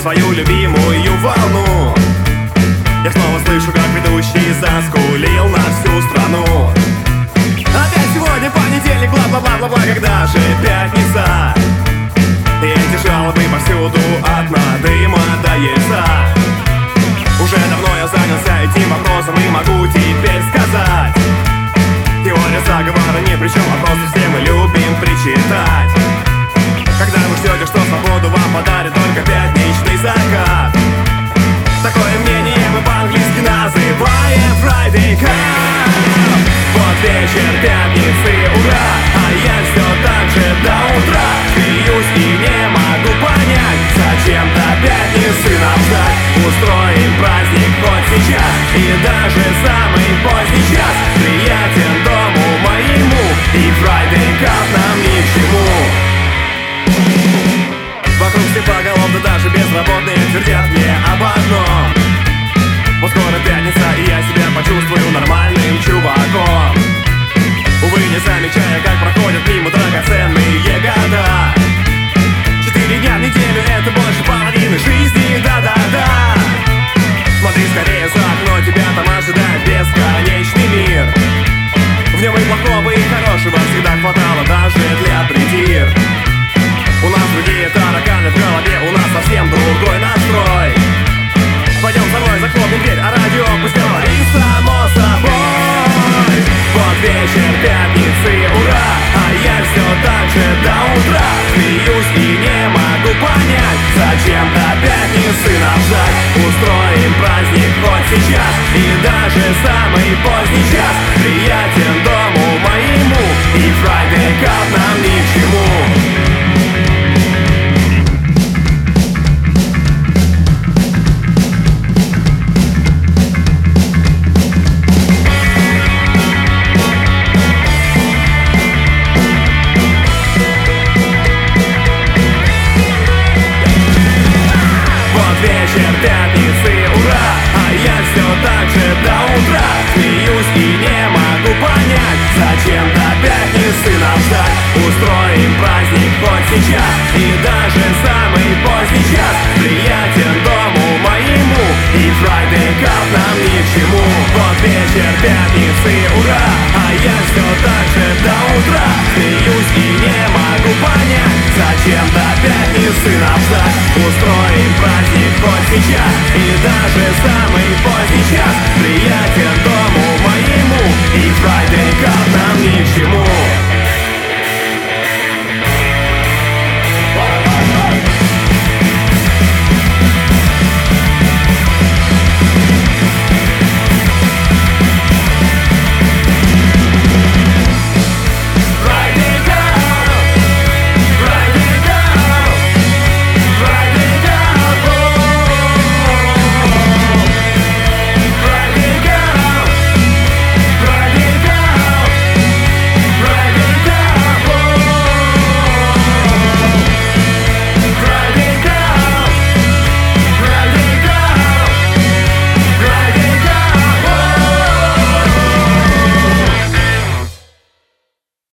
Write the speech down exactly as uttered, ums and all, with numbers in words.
свою любимую волну. Я снова слышу, как ведущий заскулил на всю страну. Опять сегодня понедельник, бла-бла-бла-бла-бла, когда же пятница? И эти жалобы повсюду от надыма до яйца. Уже давно я занялся этим вопросом и могу теперь сказать: теория заговора ни при чем, а просто все мы любим причитать. Когда вы ждете, что свободу вам подарит только пятничный закат. Такое мнение мы по-английски называем Friday Cup. Вот вечер пятницы, ура, а я все так же до утра смеюсь и не могу понять, зачем до пятницы нам ждать. Устроим праздник хоть сейчас, и даже самый поздний час приятен дому моему, и Friday Cup нам ни к чему. Вокруг все поголовно, даже безработные твердят мне об одном: вот скоро пятница, и я себя почувствую нормальным чуваком. Увы, не замечая, как проходят мимо драгоценные года. Четыре дня в неделю — это больше половины жизни, да-да-да. Смотри скорее за окно, тебя там ожидает бесконечный мир. В нем и плохого, и хорошего всегда хватало даже для придир. У нас другие тараканы в голове, у нас совсем другой настрой. Пойдем со мной, захлопнем дверь, а радио пусть говорит само собой. Вот вечер пятницы, ура, а я все так же до утра смеюсь и не могу понять, зачем до пятницы нам ждать. Устроим праздник хоть сейчас, и даже самый поздний час приятен дому моему, и Friday Cup нам ни к чему. Вечер пятницы, ура, а я все так же до утра смеюсь и не могу понять, зачем до пятницы нам ждать. Устроим праздник хоть сейчас, и даже самый поздний час приятен дому моему, и Friday Cup нам ни к чему. Вот вечер пятницы, ура, а я все так же до утра смеюсь и не могу понять, зачем до пятницы нам ждать. Устроим праздник хоть сейчас, и даже самый поздний час